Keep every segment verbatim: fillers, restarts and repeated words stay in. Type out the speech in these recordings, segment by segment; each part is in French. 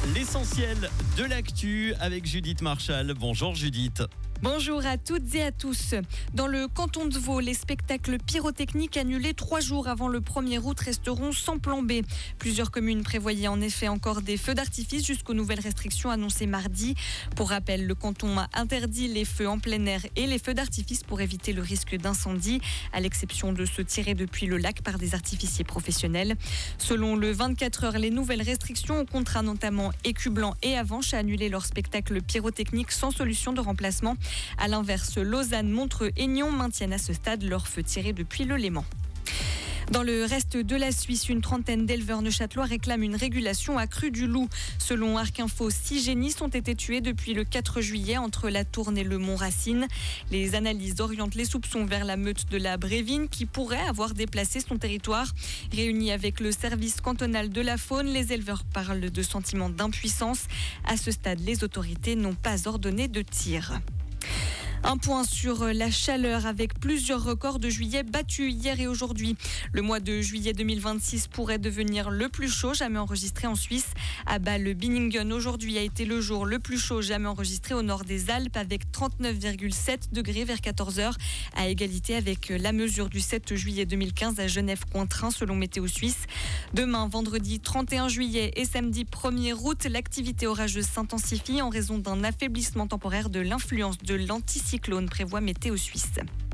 L'essentiel de l'actu avec Judith Marchal. Bonjour Judith. Bonjour à toutes et à tous. Dans le canton de Vaud, les spectacles pyrotechniques annulés trois jours avant le premier août resteront sans plan B. Plusieurs communes prévoyaient en effet encore des feux d'artifice jusqu'aux nouvelles restrictions annoncées mardi. Pour rappel, le canton a interdit les feux en plein air et les feux d'artifice pour éviter le risque d'incendie, à l'exception de ceux tirés depuis le lac par des artificiers professionnels. Selon le vingt-quatre heures, les nouvelles restrictions ont contraint notamment Écublanc et Avenches à annuler leur spectacle pyrotechnique sans solution de remplacement. A l'inverse, Lausanne, Montreux et Nyon maintiennent à ce stade leurs feux tirés depuis le Léman. Dans le reste de la Suisse, une trentaine d'éleveurs neuchâtelois réclament une régulation accrue du loup. Selon Arc Info, six génisses ont été tués depuis le quatre juillet entre la Tourne et le Mont Racine. Les analyses orientent les soupçons vers la meute de la Brévine qui pourrait avoir déplacé son territoire. Réunis avec le service cantonal de la faune, les éleveurs parlent de sentiments d'impuissance. À ce stade, les autorités n'ont pas ordonné de tir. Un point sur la chaleur avec plusieurs records de juillet battus hier et aujourd'hui. Le mois de juillet deux mille vingt-six pourrait devenir le plus chaud jamais enregistré en Suisse. À Bâle-Binningen, aujourd'hui a été le jour le plus chaud jamais enregistré au nord des Alpes avec trente-neuf virgule sept degrés vers quatorze heures, à égalité avec la mesure du sept juillet deux mille quinze à Genève-Cointrin selon Météo Suisse. Demain, vendredi trente et un juillet et samedi premier août, l'activité orageuse s'intensifie en raison d'un affaiblissement temporaire de l'influence de l'anticyclone, prévoit Météo Suisse.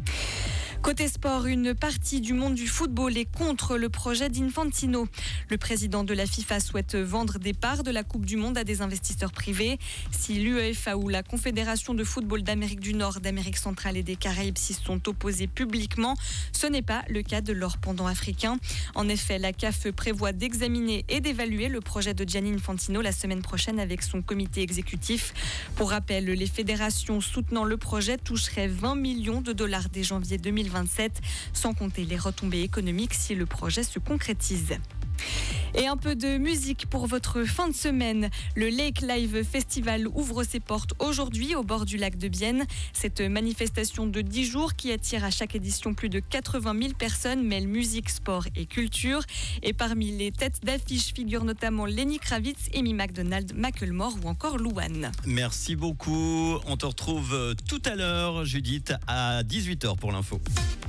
Côté sport, une partie du monde du football est contre le projet d'Infantino. Le président de la FIFA souhaite vendre des parts de la Coupe du Monde à des investisseurs privés. Si l'UEFA ou la Confédération de football d'Amérique du Nord, d'Amérique centrale et des Caraïbes s'y sont opposés publiquement, ce n'est pas le cas de leur pendant africain. En effet, la C A F prévoit d'examiner et d'évaluer le projet de Gianni Infantino la semaine prochaine avec son comité exécutif. Pour rappel, les fédérations soutenant le projet toucheraient vingt millions de dollars dès janvier deux mille vingt-sept, sans compter les retombées économiques si le projet se concrétise. Et un peu de musique pour votre fin de semaine. Le Lake Live Festival ouvre ses portes aujourd'hui au bord du lac de Bienne. Cette manifestation de dix jours qui attire à chaque édition plus de quatre-vingt mille personnes mêle musique, sport et culture. Et parmi les têtes d'affiche figurent notamment Lenny Kravitz, Amy McDonald, Macklemore ou encore Louane. Merci beaucoup. On te retrouve tout à l'heure, Judith, à dix-huit heures pour l'info.